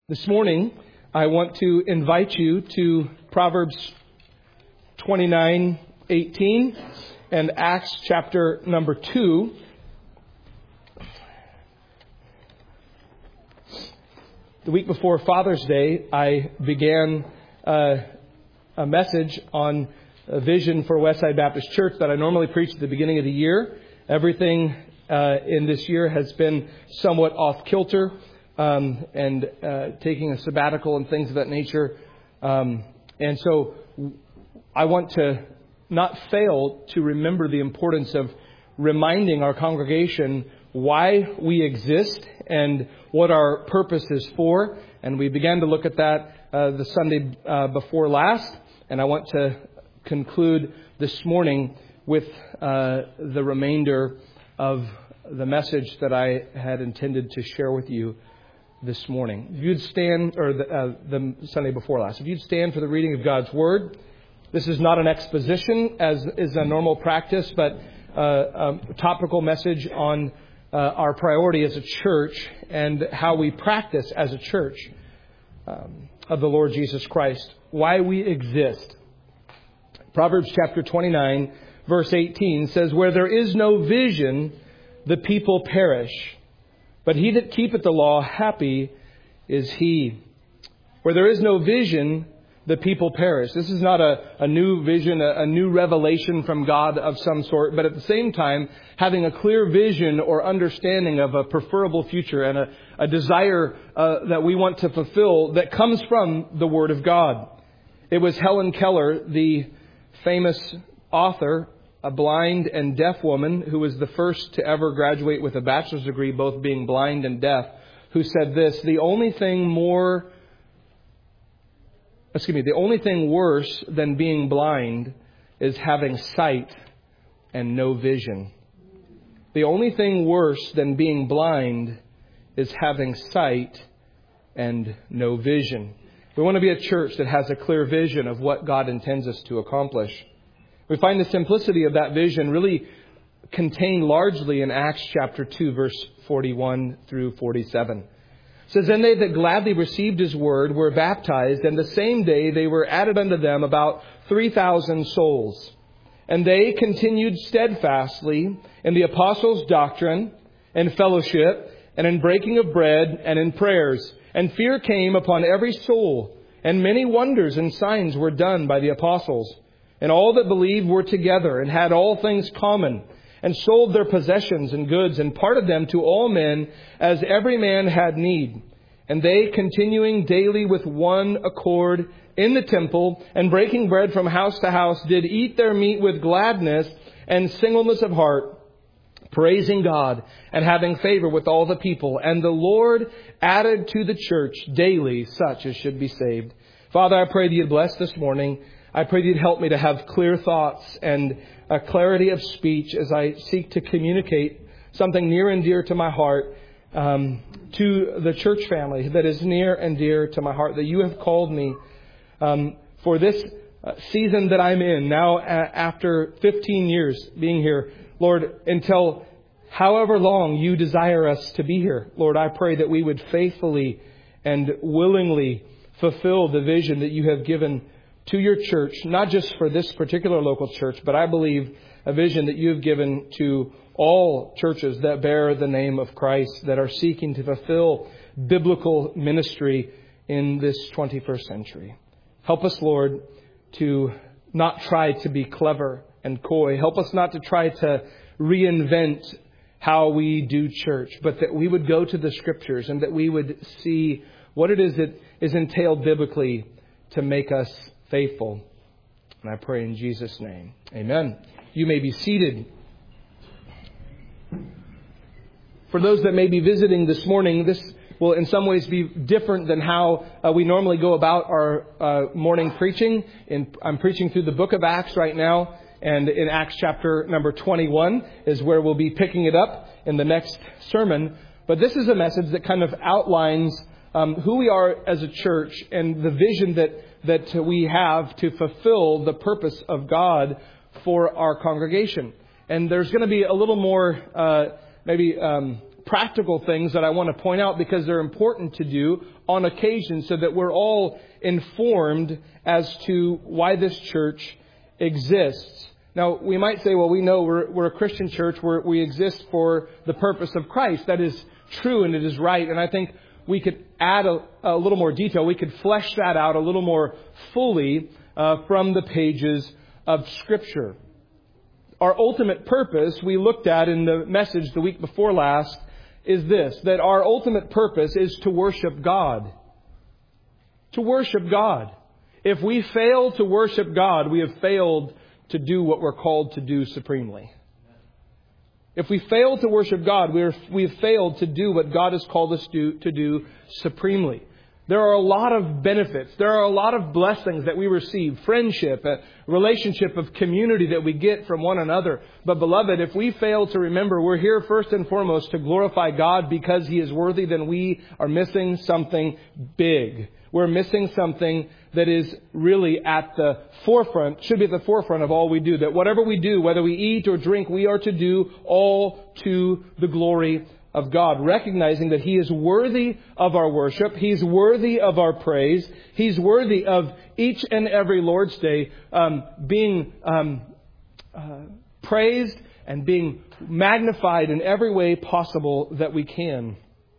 This morning, I want to invite you to Proverbs 29:18 and Acts chapter number 2. The week before Father's Day, I began a message on a vision for Westside Baptist Church that I normally preach at the beginning of the year. Everything in this year has been somewhat off kilter. And taking a sabbatical and things of that nature. And so I want to not fail to remember the importance of reminding our congregation why we exist and what our purpose is for. And we began to look at that the Sunday before last. And I want to conclude this morning with the remainder of the message that I had intended to share with you this morning. If you'd stand, or the Sunday before last, if you'd stand for the reading of God's Word. This is not an exposition, as is a normal practice, but a topical message on our priority as a church and how we practice as a church of the Lord Jesus Christ. Why we exist. Proverbs chapter 29, verse 18 says, "Where there is no vision, the people perish. But he that keepeth the law, happy is he." Where there is no vision, the people perish. This is not a new vision, a new revelation from God of some sort, but at the same time, having a clear vision or understanding of a preferable future and a desire that we want to fulfill that comes from the Word of God. It was Helen Keller, the famous author, a blind and deaf woman who was the first to ever graduate with a bachelor's degree, both being blind and deaf, who said this: the only thing worse than being blind is having sight and no vision. The only thing worse than being blind is having sight and no vision. We want to be a church that has a clear vision of what God intends us to accomplish. We find the simplicity of that vision really contained largely in Acts chapter 2, verse 41 through 47. It says, "Then they that gladly received his word were baptized, and the same day they were added unto them about 3,000 souls. And they continued steadfastly in the apostles' doctrine and fellowship, and in breaking of bread, and in prayers. And fear came upon every soul, and many wonders and signs were done by the apostles. And all that believed were together and had all things common, and sold their possessions and goods, and parted them to all men as every man had need. And they, continuing daily with one accord in the temple, and breaking bread from house to house, did eat their meat with gladness and singleness of heart, praising God and having favor with all the people. And the Lord added to the church daily such as should be saved." Father, I pray that you'd bless this morning. I pray that you'd help me to have clear thoughts and a clarity of speech as I seek to communicate something near and dear to my heart to the church family that is near and dear to my heart, that you have called me for this season that I'm in now after 15 years being here. Lord, until however long you desire us to be here, Lord, I pray that we would faithfully and willingly fulfill the vision that you have given to your church, not just for this particular local church, but I believe a vision that you have given to all churches that bear the name of Christ, that are seeking to fulfill biblical ministry in this 21st century. Help us, Lord, to not try to be clever and coy. Help us not to try to reinvent how we do church, but that we would go to the Scriptures and that we would see what it is that is entailed biblically to make us faithful. And I pray in Jesus' name. Amen. You may be seated. For those that may be visiting this morning, this will in some ways be different than how we normally go about our morning preaching. I'm preaching through the book of Acts right now. And in Acts chapter number 21 is where we'll be picking it up in the next sermon. But this is a message that kind of outlines who we are as a church and the vision that we have to fulfill the purpose of God for our congregation. And there's going to be a little more practical things that I want to point out because they're important to do on occasion so that we're all informed as to why this church exists. Now, we might say, well, we know we're a Christian church where we exist for the purpose of Christ. That is true and it is right. And I think we could add a little more detail. We could flesh that out a little more fully from the pages of Scripture. Our ultimate purpose, we looked at in the message the week before last, is this, that our ultimate purpose is to worship God. To worship God. If we fail to worship God, we have failed to do what we're called to do supremely. If we fail to worship God, we have failed to do what God has called us to do supremely. There are a lot of benefits. There are a lot of blessings that we receive. Friendship, a relationship of community that we get from one another. But beloved, if we fail to remember we're here first and foremost to glorify God because He is worthy, then we are missing something big. We're missing something that is really at the forefront, should be at the forefront of all we do. That whatever we do, whether we eat or drink, we are to do all to the glory of God, recognizing that He is worthy of our worship. He's worthy of our praise. He's worthy of each and every Lord's Day being praised and being magnified in every way possible that we can.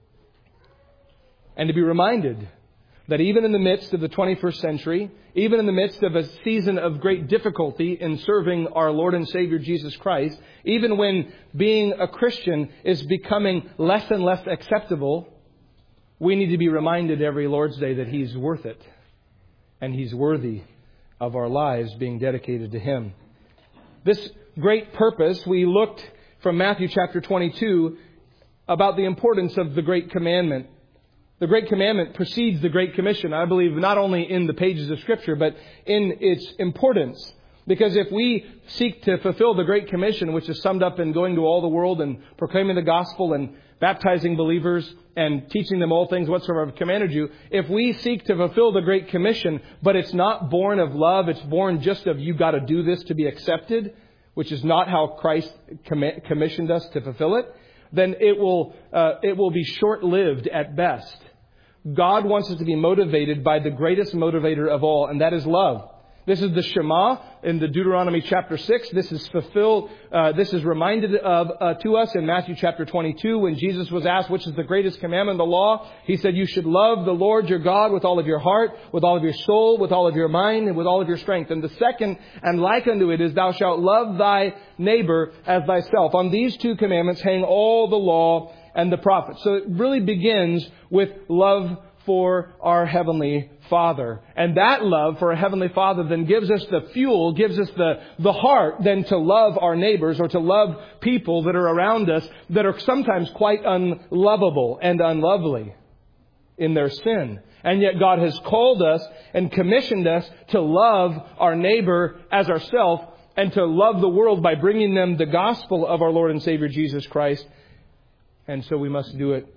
And to be reminded that even in the midst of the 21st century, even in the midst of a season of great difficulty in serving our Lord and Savior Jesus Christ, even when being a Christian is becoming less and less acceptable, we need to be reminded every Lord's Day that He's worth it. And He's worthy of our lives being dedicated to Him. This great purpose, we looked from Matthew chapter 22 about the importance of the Great Commandment. The Great Commandment precedes the Great Commission, I believe, not only in the pages of Scripture, but in its importance. Because if we seek to fulfill the Great Commission, which is summed up in going to all the world and proclaiming the gospel and baptizing believers and teaching them all things whatsoever I've commanded you, if we seek to fulfill the Great Commission, but it's not born of love, it's born just of you've got to do this to be accepted, which is not how Christ commissioned us to fulfill it, then it will be short-lived at best. God wants us to be motivated by the greatest motivator of all, and that is love. This is the Shema in the Deuteronomy chapter 6. This is fulfilled. This is reminded of to us in Matthew chapter 22 when Jesus was asked, which is the greatest commandment of the law? He said, you should love the Lord your God with all of your heart, with all of your soul, with all of your mind, and with all of your strength. And the second, and like unto it, is thou shalt love thy neighbor as thyself. On these two commandments hang all the law and the prophets. So it really begins with love for our Heavenly Father. And that love for our Heavenly Father then gives us the fuel, gives us the heart then to love our neighbors or to love people that are around us that are sometimes quite unlovable and unlovely in their sin. And yet God has called us and commissioned us to love our neighbor as ourselves and to love the world by bringing them the gospel of our Lord and Savior Jesus Christ. And so we must do it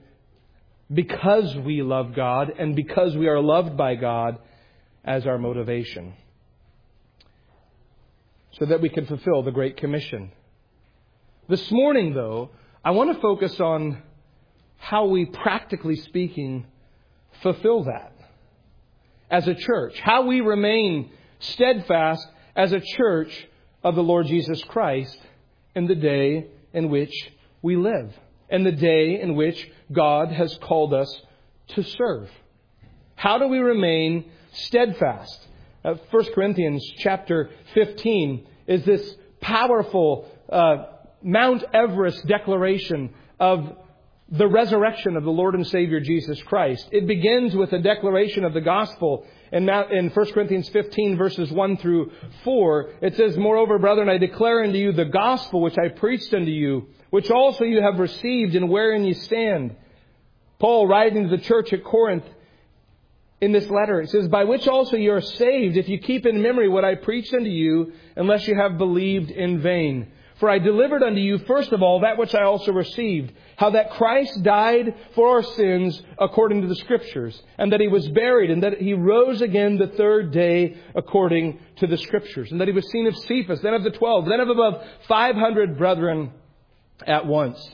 because we love God and because we are loved by God as our motivation. So that we can fulfill the Great Commission. This morning, though, I want to focus on how we, practically speaking, fulfill that as a church. How we remain steadfast as a church of the Lord Jesus Christ in the day in which we live. And the day in which God has called us to serve. How do we remain steadfast? 1 Corinthians chapter 15 is this powerful Mount Everest declaration of the resurrection of the Lord and Savior Jesus Christ. It begins with a declaration of the gospel. In 1 Corinthians 15 verses 1 through 4, it says, moreover, brethren, I declare unto you the gospel which I preached unto you, which also you have received and wherein you stand. Paul, writing to the church at Corinth in this letter, it says, by which also you are saved, if you keep in memory what I preached unto you, unless you have believed in vain. For I delivered unto you, first of all, that which I also received, how that Christ died for our sins according to the Scriptures, and that He was buried, and that He rose again the third day according to the Scriptures, and that He was seen of Cephas, then of the 12, then of above 500 brethren at once.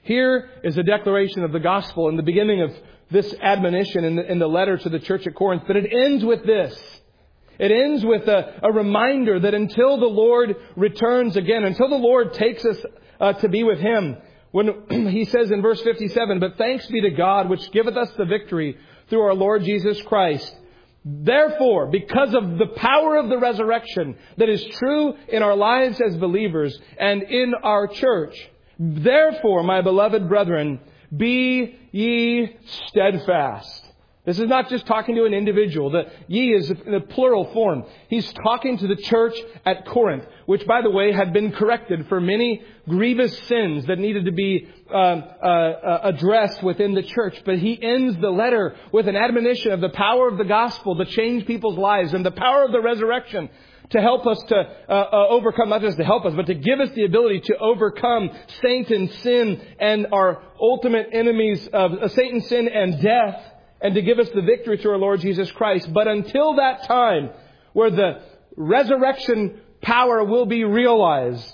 Here is a declaration of the gospel in the beginning of this admonition in the letter to the church at Corinth. But it ends with this. It ends with a reminder that until the Lord returns again, until the Lord takes us to be with Him, when He says in verse 57, "But thanks be to God, which giveth us the victory through our Lord Jesus Christ. Therefore, because of the power of the resurrection that is true in our lives as believers and in our church, therefore, my beloved brethren, be ye steadfast." This is not just talking to an individual. The ye is in a plural form. He's talking to the church at Corinth, which, by the way, had been corrected for many grievous sins that needed to be addressed within the church. But he ends the letter with an admonition of the power of the gospel to change people's lives and the power of the resurrection to help us to overcome, not just to help us, but to give us the ability to overcome Satan, sin, and our ultimate enemies of Satan, sin, and death, and to give us the victory through our Lord Jesus Christ. But until that time, where the resurrection power will be realized,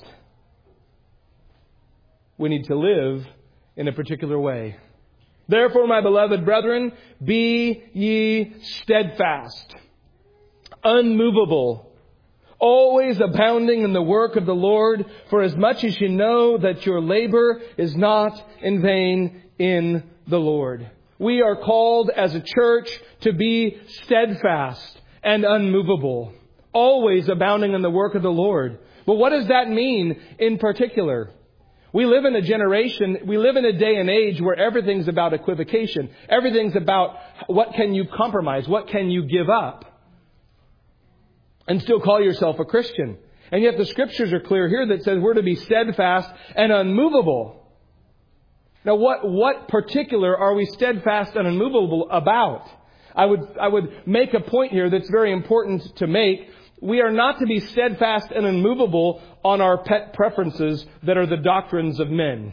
we need to live in a particular way. Therefore, my beloved brethren, be ye steadfast, unmovable, always abounding in the work of the Lord, for as much as you know that your labor is not in vain in the Lord. We are called as a church to be steadfast and unmovable, always abounding in the work of the Lord. But what does that mean in particular? We live in a generation, we live in a day and age where everything's about equivocation. Everything's about what can you compromise, what can you give up, and still call yourself a Christian. And yet the Scriptures are clear here that says we're to be steadfast and unmovable. Now, what particular are we steadfast and unmovable about? I would make a point here that's very important to make. We are not to be steadfast and unmovable on our pet preferences that are the doctrines of men.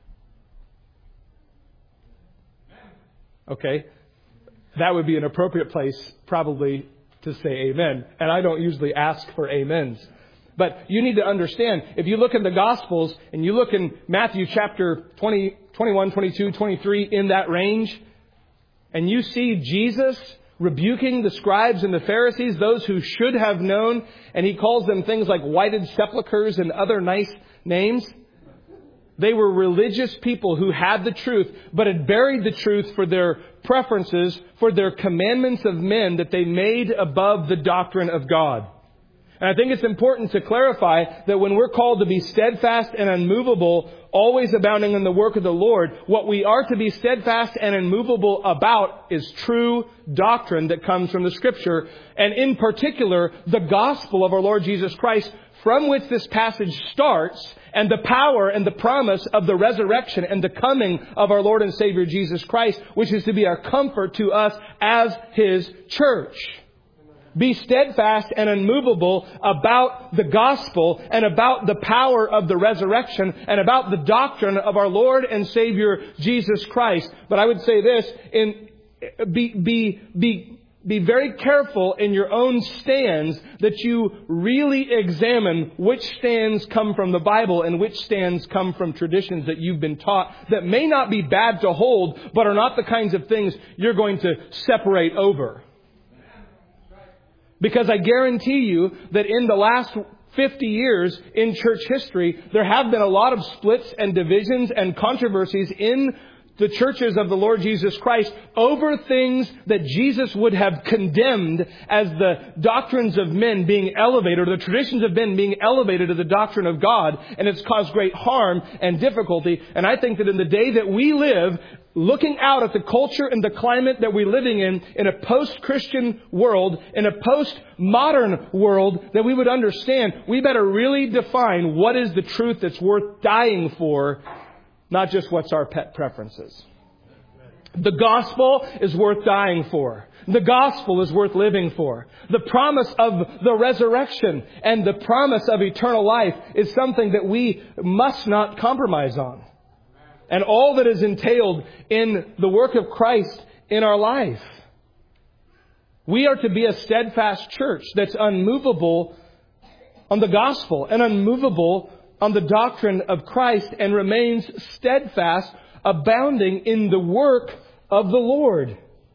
Okay? That would be an appropriate place probably to say amen. And I don't usually ask for amens. But you need to understand, if you look in the Gospels and you look in Matthew chapter 20, 21, 22, 23, in that range, and you see Jesus rebuking the scribes and the Pharisees, those who should have known, and He calls them things like whited sepulchres and other nice names. They were religious people who had the truth, but had buried the truth for their preferences, for their commandments of men that they made above the doctrine of God. And I think it's important to clarify that when we're called to be steadfast and unmovable, always abounding in the work of the Lord, what we are to be steadfast and unmovable about is true doctrine that comes from the Scripture, and in particular, the gospel of our Lord Jesus Christ, from which this passage starts, and the power and the promise of the resurrection and the coming of our Lord and Savior Jesus Christ, which is to be our comfort to us as His church. Be steadfast and unmovable about the gospel and about the power of the resurrection and about the doctrine of our Lord and Savior Jesus Christ. But I would say this, be very careful in your own stands that you really examine which stands come from the Bible and which stands come from traditions that you've been taught that may not be bad to hold, but are not the kinds of things you're going to separate over. Because I guarantee you that in the last 50 years in church history, there have been a lot of splits and divisions and controversies in the churches of the Lord Jesus Christ over things that Jesus would have condemned as the doctrines of men being elevated, or the traditions of men being elevated to the doctrine of God. And it's caused great harm and difficulty. And I think that in the day that we live, looking out at the culture and the climate that we're living in a post-Christian world, in a post-modern world, that we would understand we better really define what is the truth that's worth dying for, not just what's our pet preferences. The gospel is worth dying for. The gospel is worth living for. The promise of the resurrection and the promise of eternal life is something that we must not compromise on. And all that is entailed in the work of Christ in our life. We are to be a steadfast church that's unmovable on the gospel and unmovable on the doctrine of Christ and remains steadfast, abounding in the work of the Lord.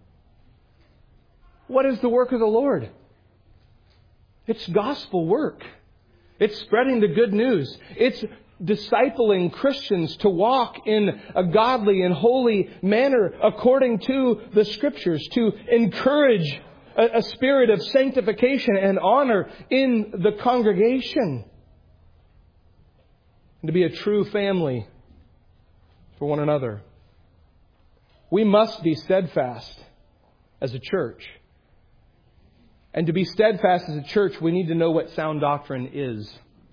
What is the work of the Lord? It's gospel work. It's spreading the good news. It's discipling Christians to walk in a godly and holy manner according to the Scriptures, to encourage a spirit of sanctification and honor in the congregation, and to be a true family for one another. We must be steadfast as a church. And to be steadfast as a church, we need to know what sound doctrine is.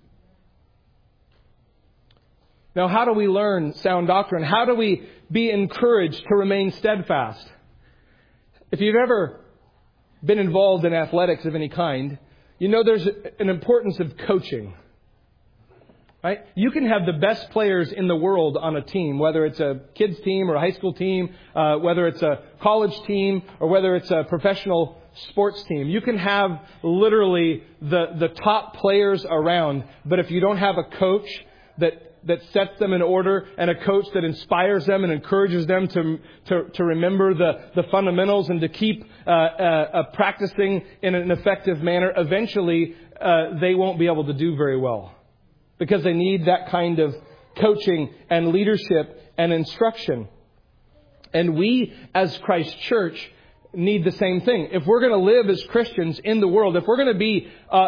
Now, how do we learn sound doctrine? How do we be encouraged to remain steadfast? If you've ever been involved in athletics of any kind, you know there's an importance of coaching. Right? You can have the best players in the world on a team, whether it's a kids team or a high school team, whether it's a college team or whether it's a professional sports team. You can have literally the top players around, but if you don't have a coach that sets them in order and a coach that inspires them and encourages them to remember the fundamentals and to keep practicing in an effective manner, eventually they won't be able to do very well. Because they need that kind of coaching and leadership and instruction. And we, as Christ Church, need the same thing. If we're going to live as Christians in the world, if we're going to be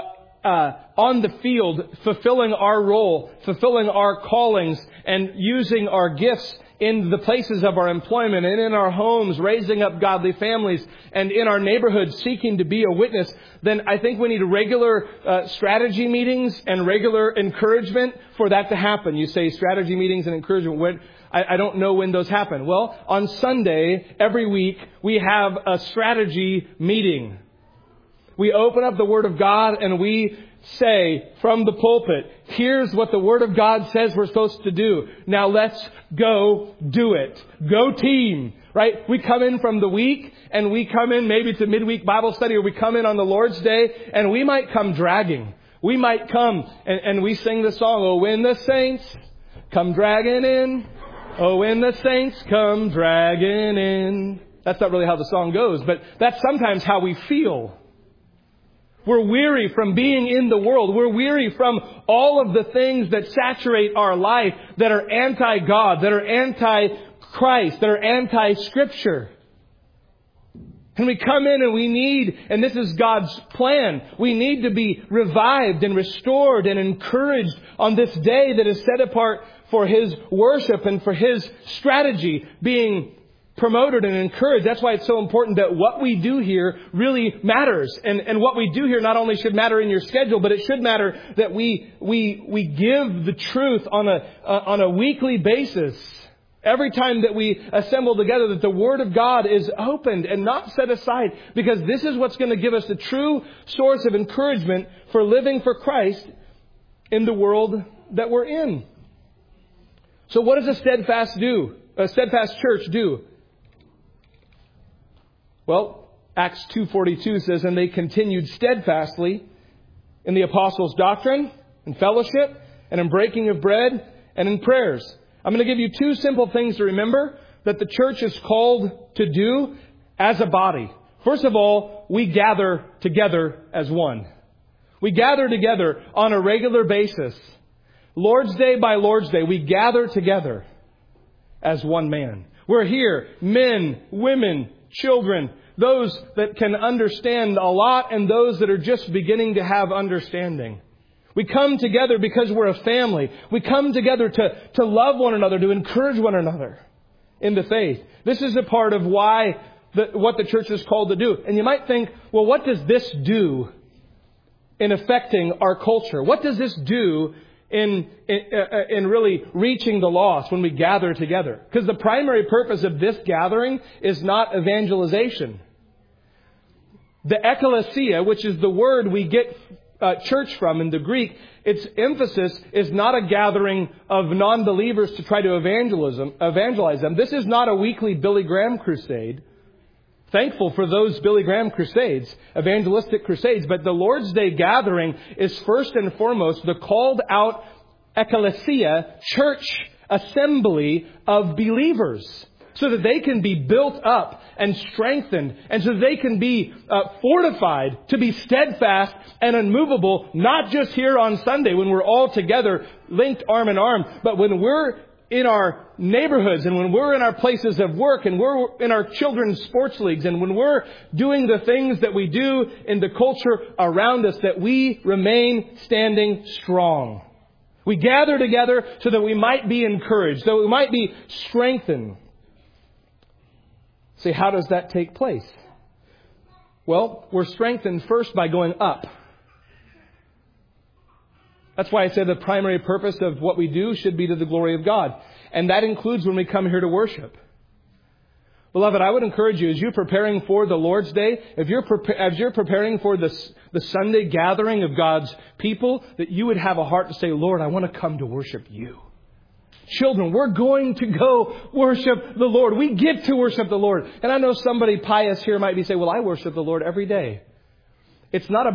on the field, fulfilling our role, fulfilling our callings, and using our gifts in the places of our employment and in our homes, raising up godly families, and in our neighborhood seeking to be a witness, then I think we need regular strategy meetings and regular encouragement for that to happen. You say strategy meetings and encouragement. I don't know when those happen. Well, on Sunday, every week, we have a strategy meeting. We open up the Word of God and we say from the pulpit, here's what the Word of God says we're supposed to do. Now let's go do it. Go team. Right? We come in from the week and we come in maybe to midweek Bible study, or we come in on the Lord's Day and we might come dragging. We might come and we sing the song, oh, when the saints come dragging in. Oh, when the saints come dragging in. That's not really how the song goes, but that's sometimes how we feel. We're weary from being in the world. We're weary from all of the things that saturate our life that are anti-God, that are anti-Christ, that are anti-Scripture. And we come in and we need, and this is God's plan, we need to be revived and restored and encouraged on this day that is set apart for His worship and for His strategy being promoted and encouraged. That's why it's so important that what we do here really matters. And what we do here not only should matter in your schedule, but it should matter that we give the truth on a weekly basis. Every time that we assemble together, that the Word of God is opened and not set aside, because this is what's going to give us the true source of encouragement for living for Christ in the world that we're in. So what does a steadfast church do? Well, Acts 2:42 says, and they continued steadfastly in the apostles' doctrine, in fellowship, and in breaking of bread, and in prayers. I'm going to give you two simple things to remember that the church is called to do as a body. First of all, we gather together as one. We gather together on a regular basis. Lord's Day by Lord's Day, we gather together as one man. We're here, men, women, children, those that can understand a lot and those that are just beginning to have understanding. We come together because we're a family. We come together to love one another, to encourage one another in the faith. This is a part of what the church is called to do. And you might think, well, what does this do in affecting our culture? What does this do in really reaching the lost when we gather together? Because the primary purpose of this gathering is not evangelization. The ekklesia, which is the word we get church from in the Greek, its emphasis is not a gathering of non-believers to try to evangelize them. This is not a weekly Billy Graham crusade. Thankful for those Billy Graham crusades, evangelistic crusades. But the Lord's Day gathering is first and foremost the called out ecclesia, church assembly of believers, so that they can be built up and strengthened, and so they can be fortified to be steadfast and unmovable, not just here on Sunday when we're all together linked arm in arm, but when we're in our neighborhoods and when we're in our places of work and we're in our children's sports leagues and when we're doing the things that we do in the culture around us, that we remain standing strong. We gather together so that we might be encouraged, so we might be strengthened. See, how does that take place? Well, we're strengthened first by going up. That's why I say the primary purpose of what we do should be to the glory of God. And that includes when we come here to worship. Beloved, I would encourage you, as you're preparing for the Lord's Day, as you're preparing for the Sunday gathering of God's people, that you would have a heart to say, Lord, I want to come to worship you. Children, we're going to go worship the Lord. We get to worship the Lord. And I know somebody pious here might be saying, well, I worship the Lord every day. It's not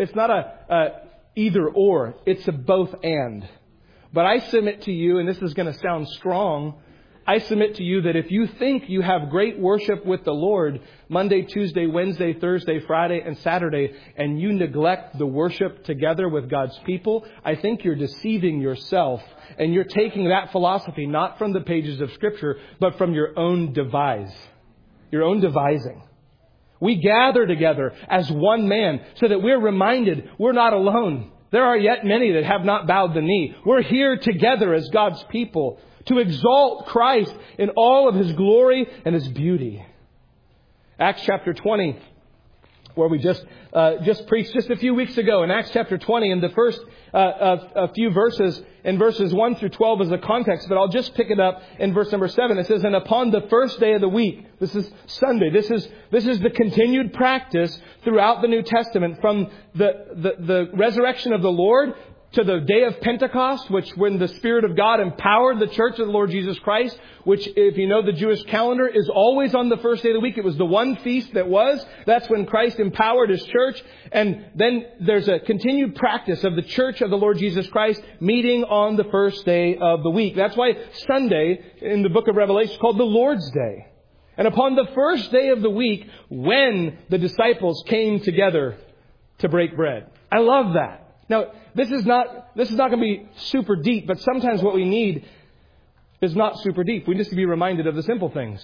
a either or. It's a both and. But I submit to you, and this is going to sound strong, I submit to you that if you think you have great worship with the Lord Monday, Tuesday, Wednesday, Thursday, Friday, and Saturday, and you neglect the worship together with God's people, I think you're deceiving yourself. And you're taking that philosophy not from the pages of Scripture, but from your own devise. Your own devising. We gather together as one man so that we're reminded we're not alone. There are yet many that have not bowed the knee. We're here together as God's people to exalt Christ in all of His glory and His beauty. Acts chapter 20, where we just preached just a few weeks ago. In Acts chapter 20, in the first a few verses, in verses 1 through 12 is the context, but I'll just pick it up in verse number 7. It says, and upon the first day of the week, this is Sunday, this is the continued practice throughout the New Testament, from the resurrection of the Lord to the day of Pentecost, which when the Spirit of God empowered the church of the Lord Jesus Christ, which, if you know the Jewish calendar, is always on the first day of the week. It was the one feast that was. That's when Christ empowered His church. And then there's a continued practice of the church of the Lord Jesus Christ meeting on the first day of the week. That's why Sunday in the book of Revelation is called the Lord's Day. And upon the first day of the week, when the disciples came together to break bread. I love that. Now, this is not going to be super deep, but sometimes what we need is not super deep. We need to be reminded of the simple things.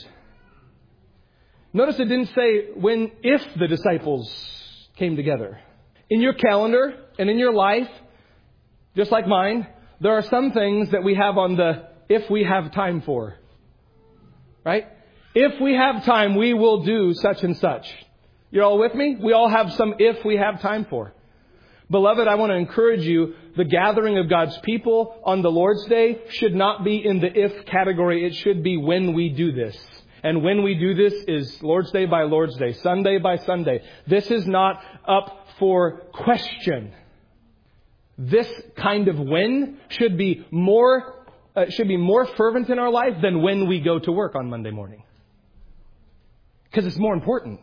Notice it didn't say if the disciples came together. In your calendar and in your life, just like mine, there are some things that we have on the if we have time for. Right? If we have time, we will do such and such. You're all with me? We all have some if we have time for. Beloved, I want to encourage you, the gathering of God's people on the Lord's Day should not be in the if category. It should be when we do this. And when we do this is Lord's Day by Lord's Day, Sunday by Sunday. This is not up for question. This kind of when should be more fervent in our life than when we go to work on Monday morning. Because it's more important.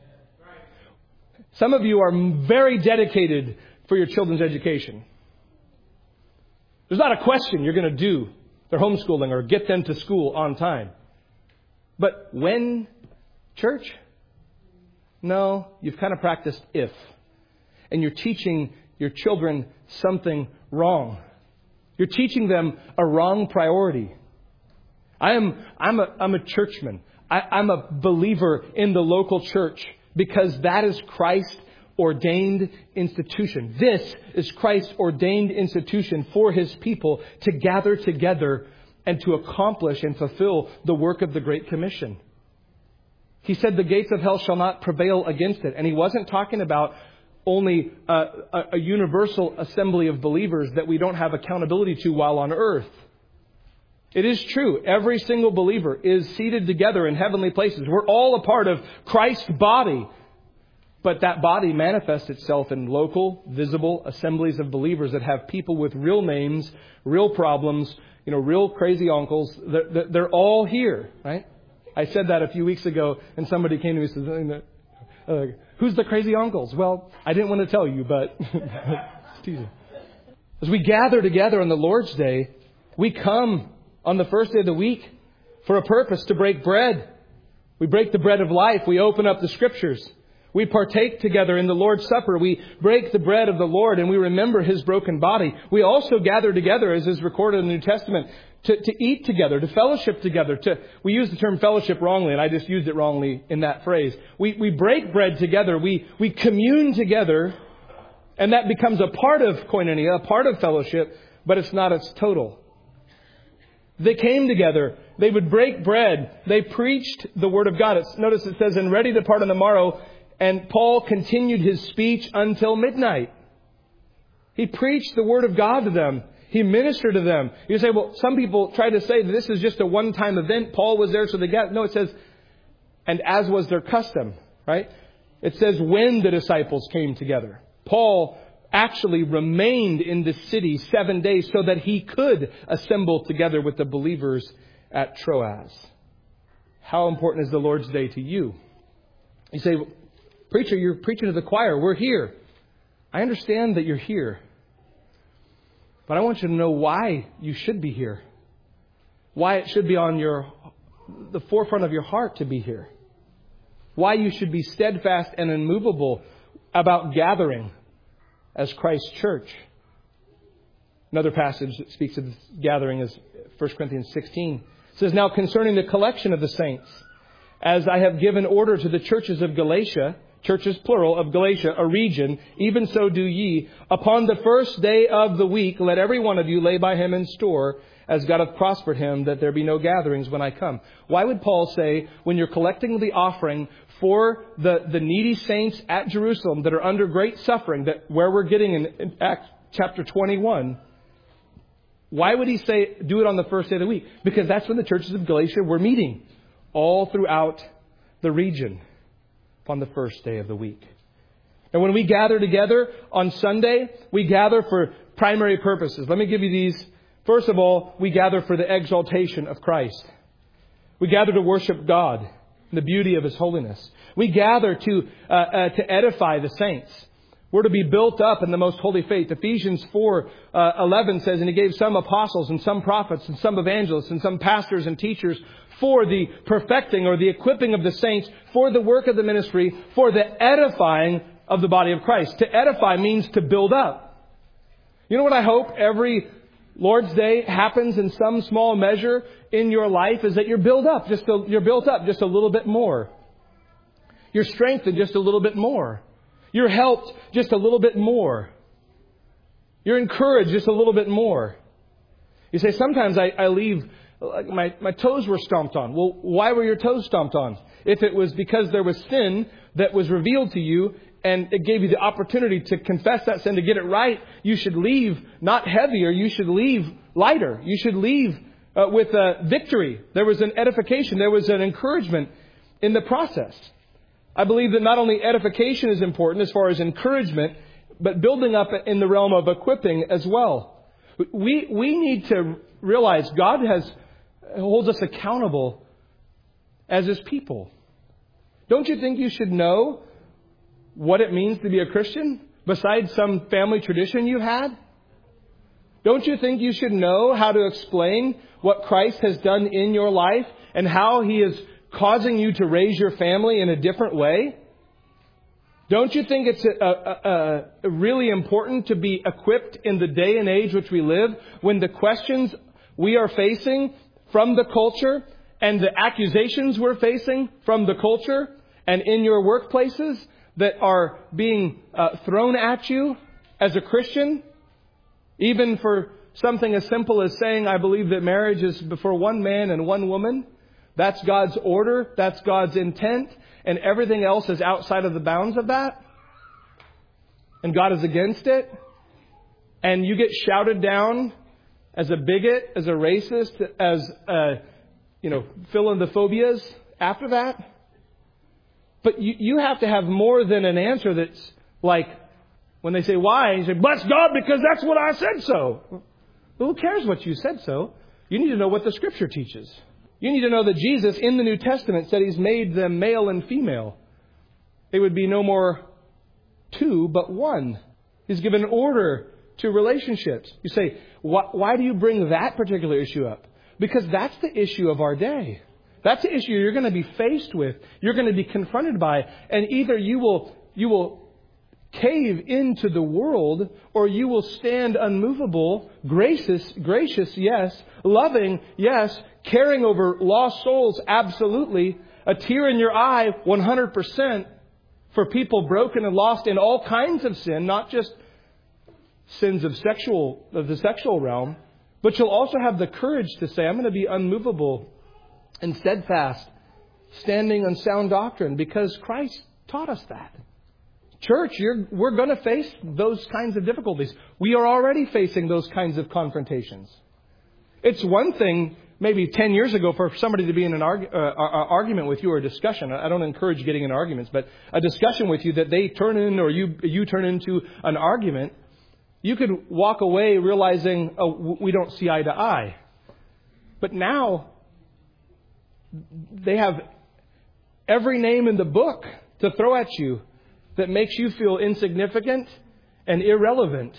Some of you are very dedicated for your children's education. There's not a question you're going to do their homeschooling or get them to school on time. But when church? No, you've kind of practiced if. And you're teaching your children something wrong. You're teaching them a wrong priority. I'm a churchman. I'm a believer in the local church because that is Christ's ordained institution. This is Christ's ordained institution for His people to gather together and to accomplish and fulfill the work of the Great Commission. He said the gates of hell shall not prevail against it. And He wasn't talking about only a universal assembly of believers that we don't have accountability to while on earth. It is true. Every single believer is seated together in heavenly places. We're all a part of Christ's body. But that body manifests itself in local, visible assemblies of believers that have people with real names, real problems, real crazy uncles. They're all here, right? I said that a few weeks ago, and somebody came to me and said, who's the crazy uncles? Well, I didn't want to tell you, but... As we gather together on the Lord's Day, we come on the first day of the week for a purpose, to break bread. We break the bread of life. We open up the Scriptures. We partake together in the Lord's Supper. We break the bread of the Lord and we remember His broken body. We also gather together, as is recorded in the New Testament, to eat together, to fellowship together. We use the term fellowship wrongly, and I just used it wrongly in that phrase. We break bread together. We commune together, and that becomes a part of koinonia, a part of fellowship, but it's not its total. They came together. They would break bread. They preached the Word of God. Notice it says, and ready to depart on the morrow. And Paul continued his speech until midnight. He preached the Word of God to them. He ministered to them. You say, well, some people try to say that this is just a one-time event. Paul was there, so they got... No, it says, and as was their custom, right? It says when the disciples came together. Paul actually remained in the city 7 days so that he could assemble together with the believers at Troas. How important is the Lord's Day to you? You say, preacher, you're preaching to the choir. We're here. I understand that you're here. But I want you to know why you should be here. Why it should be on the forefront of your heart to be here. Why you should be steadfast and immovable about gathering as Christ's church. Another passage that speaks of this gathering is 1 Corinthians 16. It says, now concerning the collection of the saints, as I have given order to the churches of Galatia, churches plural of Galatia, a region, even so do ye. Upon the first day of the week, let every one of you lay by him in store, as God hath prospered him, that there be no gatherings when I come. Why would Paul say, when you're collecting the offering for the needy saints at Jerusalem that are under great suffering, that where we're getting in Acts chapter 21, why would he say, do it on the first day of the week? Because that's when the churches of Galatia were meeting all throughout the region on the first day of the week. And when we gather together on Sunday, we gather for primary purposes. Let me give you these. First of all, we gather for the exaltation of Christ. We gather to worship God in the beauty of His holiness. We gather to edify the saints. We're to be built up in the most holy faith. Ephesians 4:11 says, and He gave some apostles and some prophets and some evangelists and some pastors and teachers for the perfecting or the equipping of the saints, for the work of the ministry, for the edifying of the body of Christ. To edify means to build up. You know what I hope every Lord's Day happens in some small measure in your life is that you're built up just a little bit more. You're strengthened just a little bit more. You're helped just a little bit more. You're encouraged just a little bit more. You say, sometimes I leave, like my toes were stomped on. Well, why were your toes stomped on? If it was because there was sin that was revealed to you and it gave you the opportunity to confess that sin, to get it right, you should leave not heavier, you should leave lighter. You should leave with victory. There was an edification, there was an encouragement in the process. I believe that not only edification is important as far as encouragement, but building up in the realm of equipping as well. We need to realize God holds us accountable as His people. Don't you think you should know what it means to be a Christian besides some family tradition you had? Don't you think you should know how to explain what Christ has done in your life and how He is causing you to raise your family in a different way? Don't you think it's really important to be equipped in the day and age which we live, when the questions we are facing from the culture and the accusations we're facing from the culture and in your workplaces that are being thrown at you as a Christian, even for something as simple as saying, I believe that marriage is for one man and one woman. That's God's order. That's God's intent. And everything else is outside of the bounds of that. And God is against it. And you get shouted down as a bigot, as a racist, as, fill in the phobias after that. But you have to have more than an answer that's like, when they say why, you say, bless God because that's what I said so. Well, who cares what you said so? You need to know what the Scripture teaches. You need to know that Jesus in the New Testament said He's made them male and female. They would be no more two, but one. He's given order to relationships. You say, why do you bring that particular issue up? Because that's the issue of our day. That's the issue you're going to be faced with. You're going to be confronted by. And either you will cave into the world, or you will stand unmovable, gracious, yes, loving, yes, caring over lost souls, absolutely, a tear in your eye, 100%, for people broken and lost in all kinds of sin, not just sins of the sexual realm, but you'll also have the courage to say, I'm going to be unmovable and steadfast, standing on sound doctrine, because Christ taught us that. Church, we're going to face those kinds of difficulties. We are already facing those kinds of confrontations. It's one thing, maybe 10 years ago, for somebody to be in an argument with you, or a discussion. I don't encourage getting in arguments, but a discussion with you that they turn in, or you turn into an argument. You could walk away realizing, oh, we don't see eye to eye. But now, they have every name in the book to throw at you that makes you feel insignificant and irrelevant.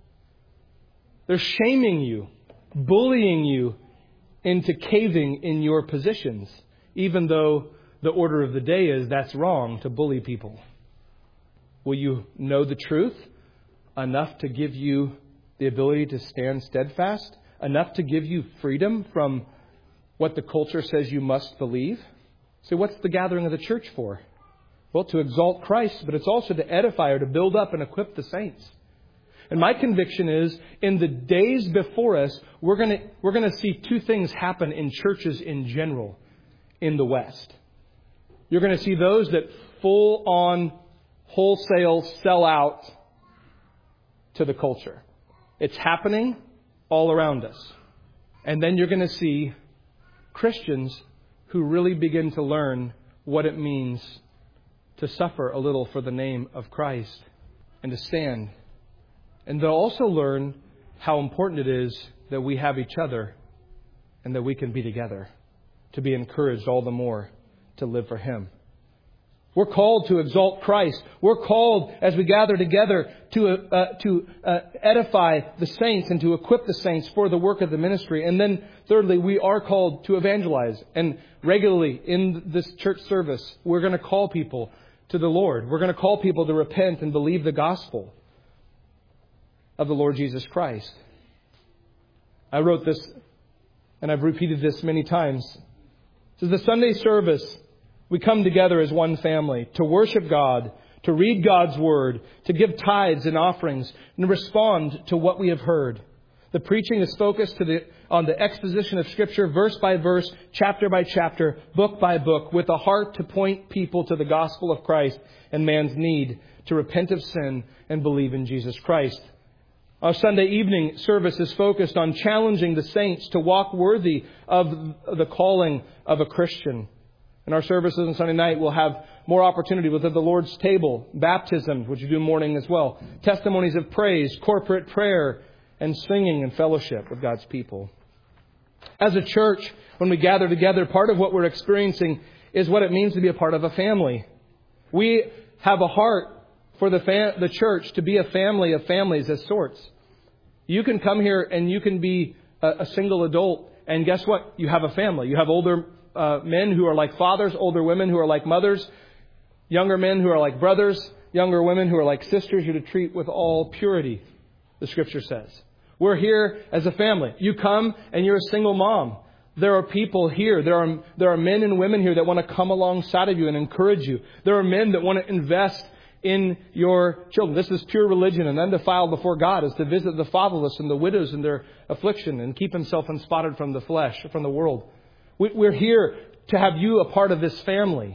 They're shaming you, bullying you into caving in your positions, even though the order of the day is that's wrong to bully people. Will you know the truth enough to give you the ability to stand steadfast, enough to give you freedom from what the culture says you must believe? So what's the gathering of the church for? Well, to exalt Christ, but it's also to edify, or to build up and equip the saints. And my conviction is, in the days before us, we're going to see two things happen in churches in general in the West. You're going to see those that full on, wholesale sell out to the culture. It's happening all around us. And then you're going to see Christians who really begin to learn what it means to suffer a little for the name of Christ and to stand. And they'll also learn how important it is that we have each other and that we can be together, to be encouraged all the more to live for Him. We're called to exalt Christ. We're called, as we gather together, to edify the saints and to equip the saints for the work of the ministry. And then, thirdly, we are called to evangelize. And regularly in this church service, we're going to call people to the Lord. We're going to call people to repent and believe the gospel of the Lord Jesus Christ. I wrote this, and I've repeated this many times. It says, the Sunday service, we come together as one family to worship God, to read God's Word, to give tithes and offerings, and respond to what we have heard. The preaching is focused on the exposition of Scripture, verse by verse, chapter by chapter, book by book, with a heart to point people to the gospel of Christ and man's need to repent of sin and believe in Jesus Christ. Our Sunday evening service is focused on challenging the saints to walk worthy of the calling of a Christian. In our services on Sunday night, we'll have more opportunity within the Lord's table, baptism, which we do morning as well, testimonies of praise, corporate prayer, and singing and fellowship with God's people. As a church, when we gather together, part of what we're experiencing is what it means to be a part of a family. We have a heart for the church to be a family of families as sorts. You can come here and you can be a single adult, and guess what? You have a family. You have older men who are like fathers, older women who are like mothers, younger men who are like brothers, younger women who are like sisters. You're to treat with all purity, the Scripture says. We're here as a family. You come and you're a single mom. There are people here. There are men and women here that want to come alongside of you and encourage you. There are men that want to invest in your children. This is pure religion and undefiled before God, is to visit the fatherless and the widows in their affliction and keep himself unspotted from the flesh, from the world. We're here to have you a part of this family.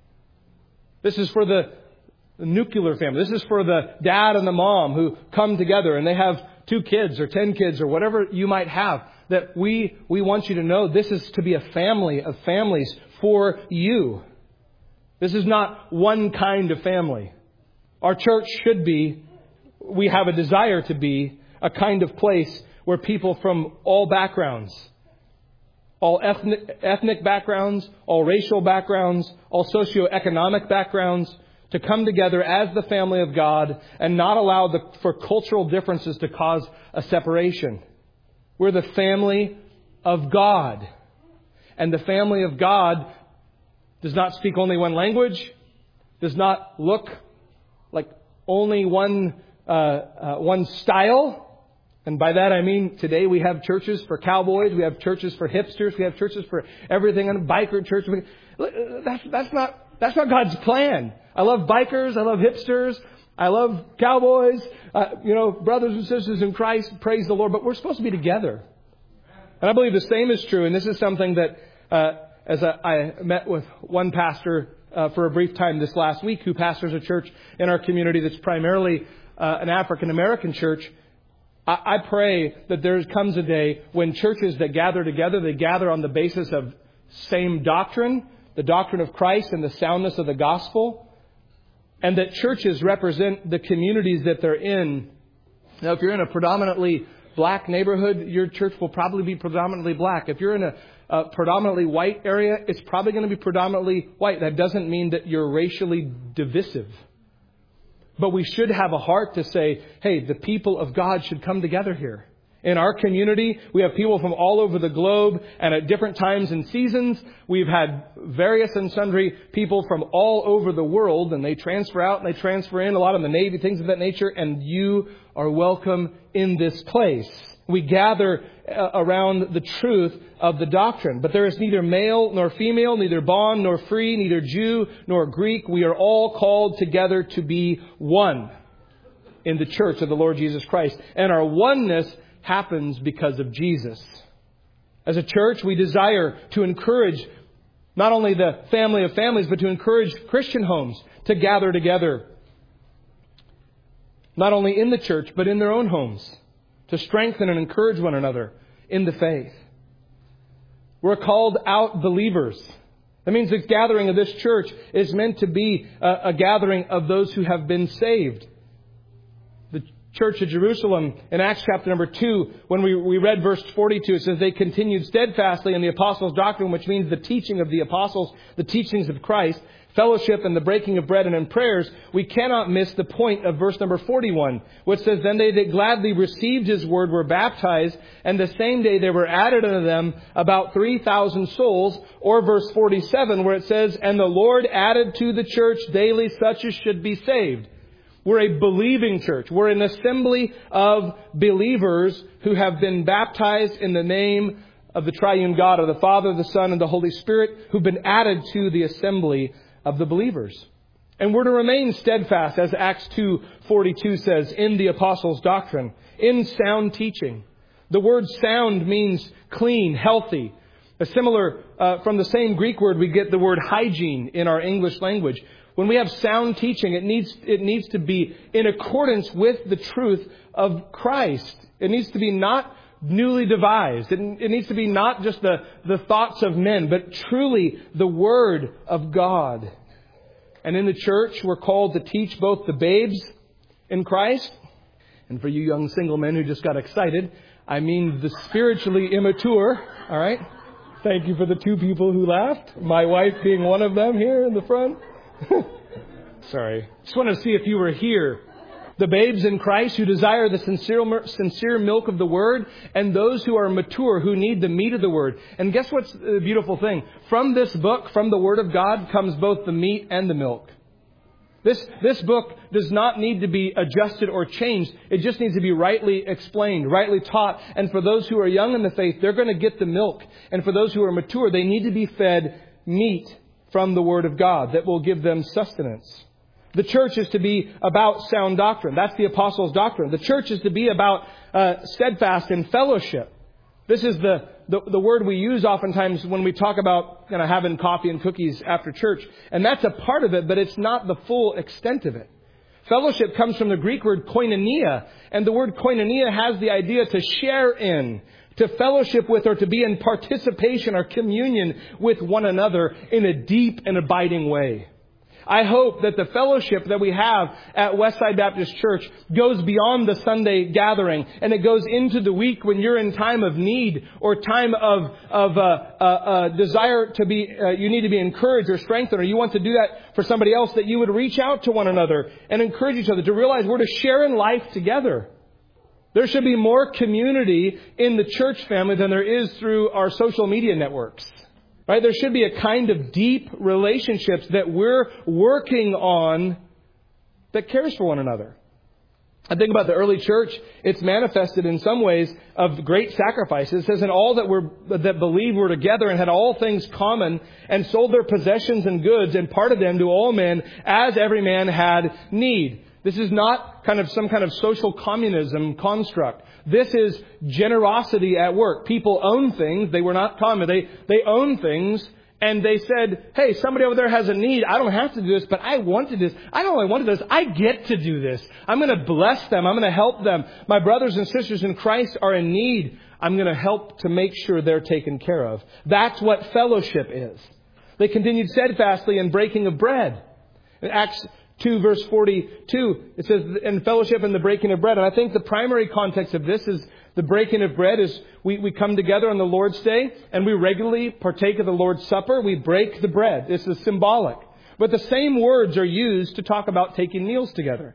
This is for the nuclear family. This is for the dad and the mom who come together and they have 2 kids or 10 kids or whatever you might have. That we want you to know this is to be a family of families for you. This is not one kind of family. Our church should be, we have a desire to be, a kind of place where people from all backgrounds, all ethnic backgrounds, all racial backgrounds, all socioeconomic backgrounds, to come together as the family of God and not allow for cultural differences to cause a separation. We're the family of God. And the family of God does not speak only one language, does not look like only one style. And by that I mean today we have churches for cowboys, we have churches for hipsters, we have churches for everything, and a biker church. That's not God's plan. I love bikers, I love hipsters, I love cowboys, brothers and sisters in Christ, praise the Lord. But we're supposed to be together. And I believe the same is true. And this is something that I met with one pastor for a brief time this last week who pastors a church in our community that's primarily an African American church. I pray that there comes a day when churches that gather together, they gather on the basis of same doctrine, the doctrine of Christ and the soundness of the gospel, and that churches represent the communities that they're in. Now, if you're in a predominantly black neighborhood, your church will probably be predominantly black. If you're in a predominantly white area, it's probably going to be predominantly white. That doesn't mean that you're racially divisive. But we should have a heart to say, hey, the people of God should come together here. In our community, we have people from all over the globe, and at different times and seasons, we've had various and sundry people from all over the world, and they transfer out and they transfer in, a lot in the Navy, things of that nature, and you are welcome in this place. We gather around the truth of the doctrine. But there is neither male nor female, neither bond nor free, neither Jew nor Greek. We are all called together to be one in the church of the Lord Jesus Christ. And our oneness happens because of Jesus. As a church, we desire to encourage not only the family of families, but to encourage Christian homes to gather together. Not only in the church, but in their own homes. To strengthen and encourage one another in the faith. We're called out believers. That means the gathering of this church is meant to be a gathering of those who have been saved. The church of Jerusalem in Acts chapter number 2, when we read verse 42, it says they continued steadfastly in the apostles' doctrine, which means the teaching of the apostles, the teachings of Christ, fellowship and the breaking of bread and in prayers. We cannot miss the point of verse number 41, which says, then they that gladly received his word were baptized, and the same day there were added unto them about 3,000 souls. Or verse 47, where it says, and the Lord added to the church daily such as should be saved. We're a believing church. We're an assembly of believers who have been baptized in the name of the triune God, of the Father, the Son, and the Holy Spirit, who've been added to the assembly of the believers. And we're to remain steadfast, as Acts 2:42 says, in the apostles' doctrine, in sound teaching. The word sound means clean, healthy. A similar, from the same Greek word, we get the word hygiene in our English language. When we have sound teaching, it needs to be in accordance with the truth of Christ. It needs to be not newly devised. It needs to be not just the thoughts of men, but truly the Word of God. And in the church, we're called to teach both the babes in Christ, and for you young single men who just got excited, I mean the spiritually immature. All right? Thank you for the two people who laughed. My wife being one of them here in the front. Sorry. Just wanted to see if you were here. The babes in Christ who desire the sincere milk of the Word, and those who are mature who need the meat of the Word. And guess what's the beautiful thing? From this book, from the Word of God, comes both the meat and the milk. This book does not need to be adjusted or changed. It just needs to be rightly explained, rightly taught. And for those who are young in the faith, they're going to get the milk. And for those who are mature, they need to be fed meat from the Word of God that will give them sustenance. The church is to be about sound doctrine. That's the apostles' doctrine. The church is to be about steadfast in fellowship. This is the word we use oftentimes when we talk about having coffee and cookies after church. And that's a part of it, but it's not the full extent of it. Fellowship comes from the Greek word koinonia. And the word koinonia has the idea to share in, to fellowship with, or to be in participation or communion with one another in a deep and abiding way. I hope that the fellowship that we have at Westside Baptist Church goes beyond the Sunday gathering, and it goes into the week when you're in time of need or time of desire to be, you need to be encouraged or strengthened, or you want to do that for somebody else, that you would reach out to one another and encourage each other to realize we're to share in life together. There should be more community in the church family than there is through our social media networks. Right? There should be a kind of deep relationships that we're working on that cares for one another. I think about the early church. It's manifested in some ways of great sacrifices. It says, and all that believed were together and had all things common, and sold their possessions and goods, and parted them to all men as every man had need. This is not kind of some kind of social communism construct. This is generosity at work. People own things. They were not common. They own things. And they said, hey, somebody over there has a need. I don't have to do this, but I want to do this. I don't only want to do this. I get to do this. I'm going to bless them. I'm going to help them. My brothers and sisters in Christ are in need. I'm going to help to make sure they're taken care of. That's what fellowship is. They continued steadfastly in breaking of bread. In Acts 2 verse 42, it says, in fellowship and the breaking of bread. And I think the primary context of this is the breaking of bread is we come together on the Lord's Day and we regularly partake of the Lord's Supper. We break the bread. This is symbolic. But the same words are used to talk about taking meals together.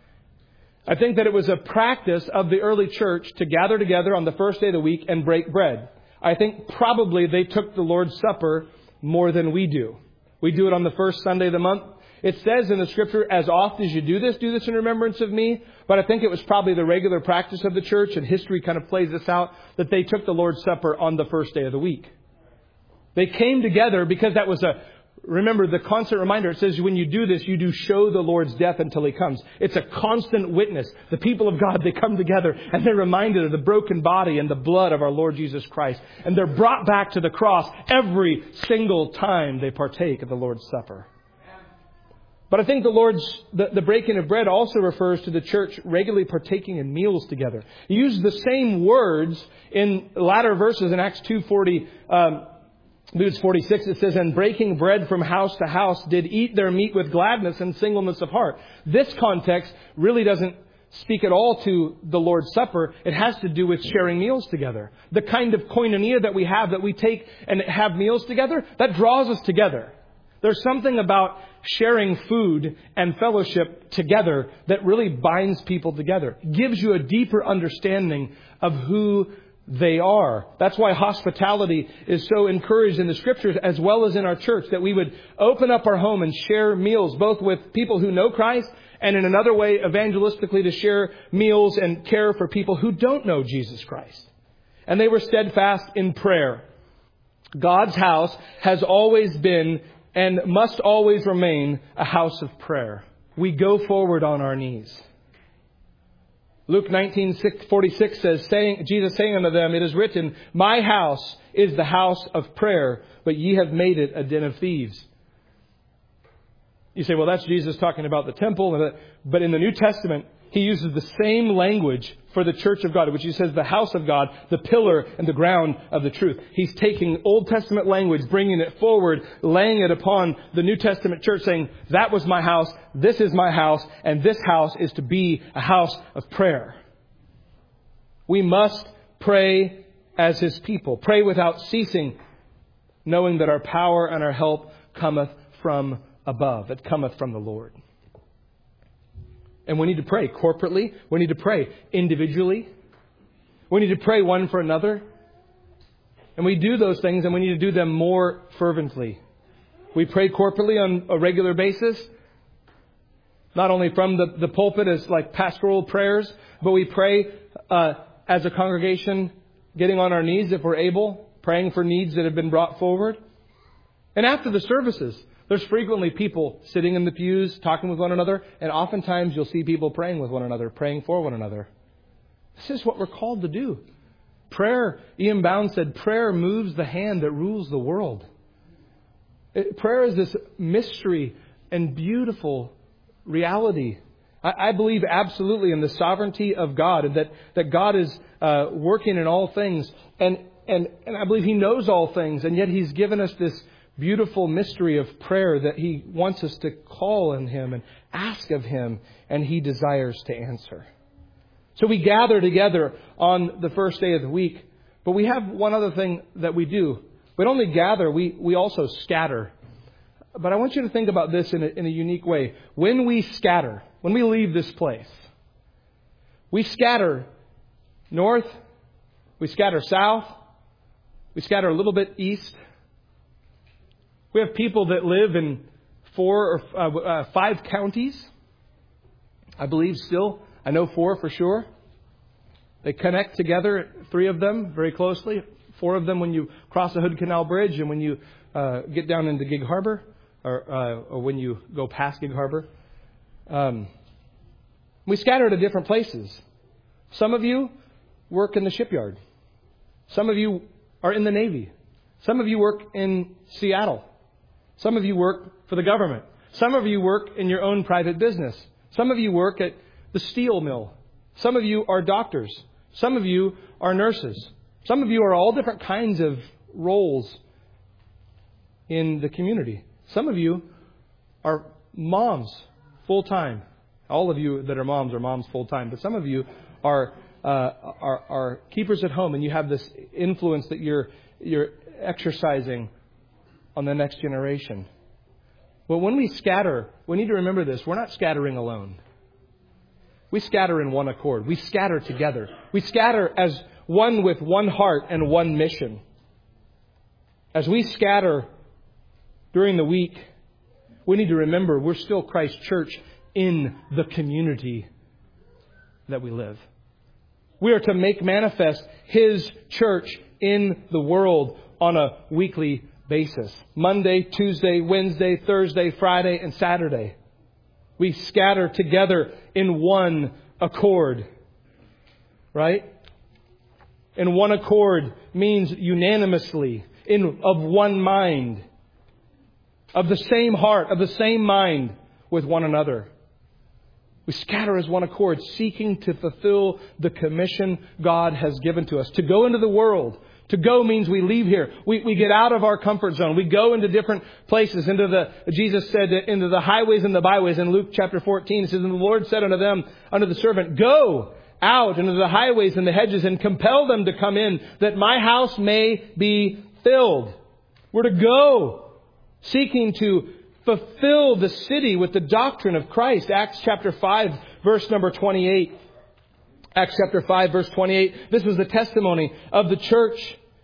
I think that it was a practice of the early church to gather together on the first day of the week and break bread. I think probably they took the Lord's Supper more than we do. We do it on the first Sunday of the month. It says in the Scripture, as often as you do this in remembrance of me. But I think it was probably the regular practice of the church, and history kind of plays this out, that they took the Lord's Supper on the first day of the week. They came together because that was remember the constant reminder. It says when you do this, you do show the Lord's death until He comes. It's a constant witness. The people of God, they come together and they're reminded of the broken body and the blood of our Lord Jesus Christ. And they're brought back to the cross every single time they partake of the Lord's Supper. But I think the breaking of bread also refers to the church regularly partaking in meals together. He uses the same words in latter verses in Acts 2:40, I believe it's 46. It says, and breaking bread from house to house did eat their meat with gladness and singleness of heart. This context really doesn't speak at all to the Lord's Supper. It has to do with sharing meals together. The kind of koinonia that we have, that we take and have meals together, that draws us together. There's something about sharing food and fellowship together that really binds people together. Gives you a deeper understanding of who they are. That's why hospitality is so encouraged in the Scriptures as well as in our church, that we would open up our home and share meals both with people who know Christ and in another way evangelistically to share meals and care for people who don't know Jesus Christ. And they were steadfast in prayer. God's house has always been and must always remain a house of prayer. We go forward on our knees. Luke 19:46 says, Jesus saying unto them, it is written, my house is the house of prayer, but ye have made it a den of thieves. You say, well, that's Jesus talking about the temple. But in the New Testament, He uses the same language for the church of God, which He says the house of God, the pillar and the ground of the truth. He's taking Old Testament language, bringing it forward, laying it upon the New Testament church, saying, that was my house, this is my house, and this house is to be a house of prayer. We must pray as His people. Pray without ceasing, knowing that our power and our help cometh from above. It cometh from the Lord. And we need to pray corporately. We need to pray individually. We need to pray one for another. And we do those things, and we need to do them more fervently. We pray corporately on a regular basis. Not only from the pulpit as like pastoral prayers, but we pray as a congregation, getting on our knees if we're able, praying for needs that have been brought forward. And after the services, there's frequently people sitting in the pews, talking with one another, and oftentimes you'll see people praying with one another, praying for one another. This is what we're called to do. Prayer, Ian Bound said, prayer moves the hand that rules the world. Prayer is this mystery and beautiful reality. I believe absolutely in the sovereignty of God, and that God is working in all things. And I believe He knows all things, and yet He's given us this beautiful mystery of prayer that He wants us to call on Him and ask of Him, and He desires to answer. So we gather together on the first day of the week, but we have one other thing that we do. We don't only gather, we also scatter. But I want you to think about this in a unique way. When we scatter, when we leave this place, we scatter north, we scatter south, we scatter a little bit east. We have people that live in 4 or 5 counties, I believe still. I know 4 for sure. They connect together, 3 of them very closely. 4 of them when you cross the Hood Canal Bridge and when you get down into Gig Harbor, or when you go past Gig Harbor. We scatter to different places. Some of you work in the shipyard. Some of you are in the Navy. Some of you work in Seattle. Some of you work for the government. Some of you work in your own private business. Some of you work at the steel mill. Some of you are doctors. Some of you are nurses. Some of you are all different kinds of roles in the community. Some of you are moms full-time. All of you that are moms full-time. But some of you are keepers at home, and you have this influence that you're exercising on the next generation. Well, when we scatter, we need to remember this. We're not scattering alone. We scatter in one accord. We scatter together. We scatter as one with one heart and one mission. As we scatter during the week, we need to remember we're still Christ Church in the community that we live. We are to make manifest His church in the world on a weekly basis. Monday, Tuesday, Wednesday, Thursday, Friday, and Saturday. We scatter together in one accord. Right? In one accord means unanimously, of one mind, of the same heart, of the same mind with one another. We scatter as one accord, seeking to fulfill the commission God has given to us. To go into the world. To go means we leave here. We get out of our comfort zone. We go into different places. Jesus said, into the highways and the byways. In Luke chapter 14, it says, and the Lord said unto them, unto the servant, go out into the highways and the hedges and compel them to come in, that my house may be filled. We're to go, seeking to fulfill the city with the doctrine of Christ. Acts chapter 5, verse number 28. Acts chapter 5, verse 28. This was the testimony of the church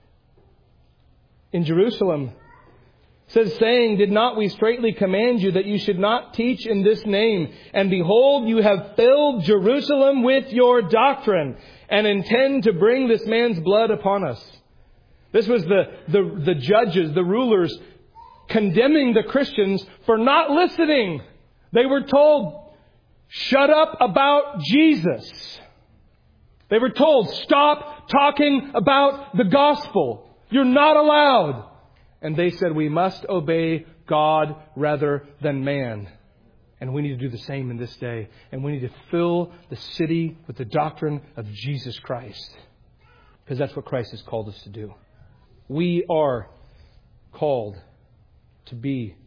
in Jerusalem. It says, saying, did not we straitly command you that you should not teach in this name? And behold, you have filled Jerusalem with your doctrine, and intend to bring this man's blood upon us. This was the judges, the rulers, condemning the Christians for not listening. They were told, shut up about Jesus. They were told, stop talking about the gospel. You're not allowed. And they said, we must obey God rather than man. And we need to do the same in this day. And we need to fill the city with the doctrine of Jesus Christ. Because that's what Christ has called us to do. We are called to be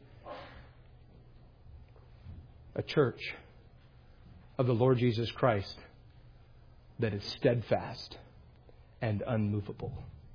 a church of the Lord Jesus Christ that is steadfast and unmovable,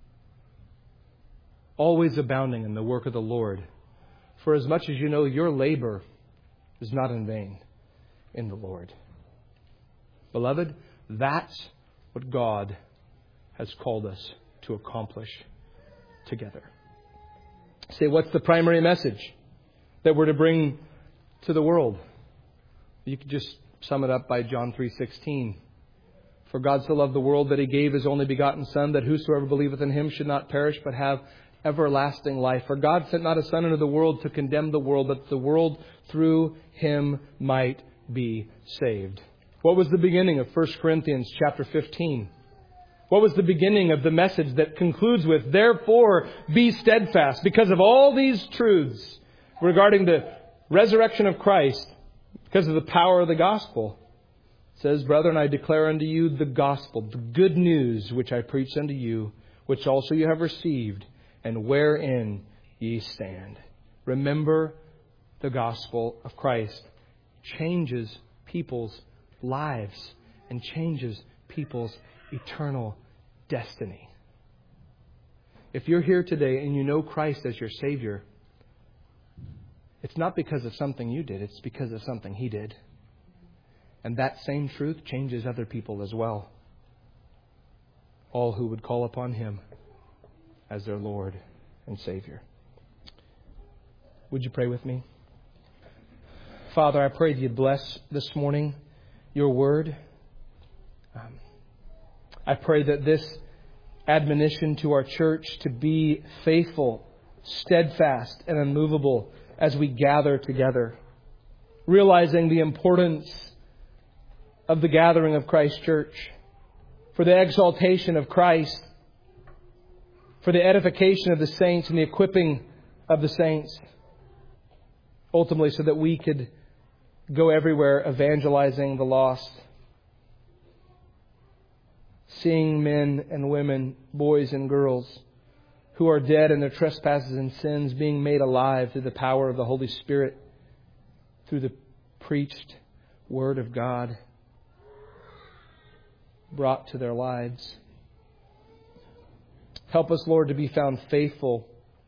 always abounding in the work of the Lord. For as much as you know, your labor is not in vain in the Lord. Beloved, that's what God has called us to accomplish together. Say, what's the primary message that we're to bring to the world? You could just sum it up by John 3:16. For God so loved the world that He gave His only begotten Son, that whosoever believeth in Him should not perish but have everlasting life. For God sent not His Son into the world to condemn the world, but the world through Him might be saved. What was the beginning of 1 Corinthians chapter 15? What was the beginning of the message that concludes with, therefore be steadfast, because of all these truths regarding the resurrection of Christ, because of the power of the gospel? It says, brethren, I declare unto you the gospel, the good news which I preached unto you, which also you have received, and wherein ye stand. Remember, the gospel of Christ changes people's lives and changes people's eternal destiny. If you're here today and you know Christ as your Savior, it's not because of something you did, it's because of something He did. And that same truth changes other people as well. All who would call upon Him as their Lord and Savior. Would you pray with me? Father, I pray that You'd bless this morning Your Word. I pray that this admonition to our church to be faithful, steadfast, and unmovable as we gather together, realizing the importance of the gathering of Christ's church, for the exaltation of Christ, for the edification of the saints and the equipping of the saints, ultimately so that we could go everywhere evangelizing the lost, seeing men and women, boys and girls who are dead in their trespasses and sins being made alive through the power of the Holy Spirit, through the preached Word of God brought to their lives. Help us, Lord, to be found faithful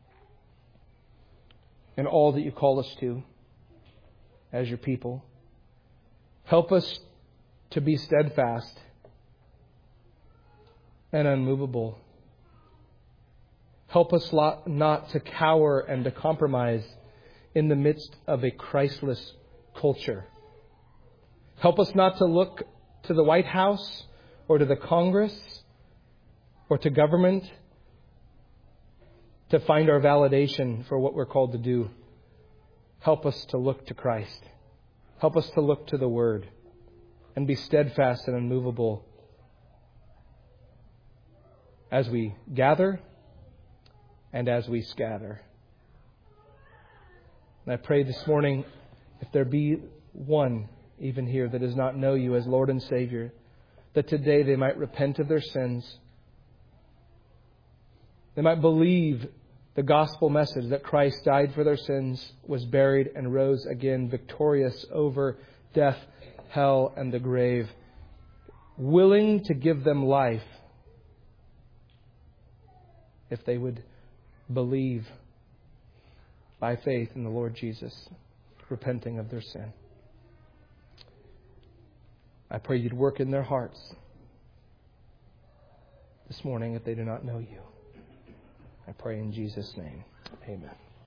in all that You call us to as Your people. Help us to be steadfast and unmovable. Help us not to cower and to compromise in the midst of a Christless culture. Help us not to look to the White House or to the Congress or to government to find our validation for what we're called to do. Help us to look to Christ. Help us to look to the Word and be steadfast and unmovable as we gather and as we scatter. And I pray this morning, if there be one even here that does not know You as Lord and Savior, that today they might repent of their sins. They might believe the gospel message that Christ died for their sins, was buried, and rose again victorious over death, hell, and the grave, willing to give them life if they would believe by faith in the Lord Jesus, repenting of their sin. I pray You'd work in their hearts this morning if they do not know You. I pray in Jesus' name. Amen.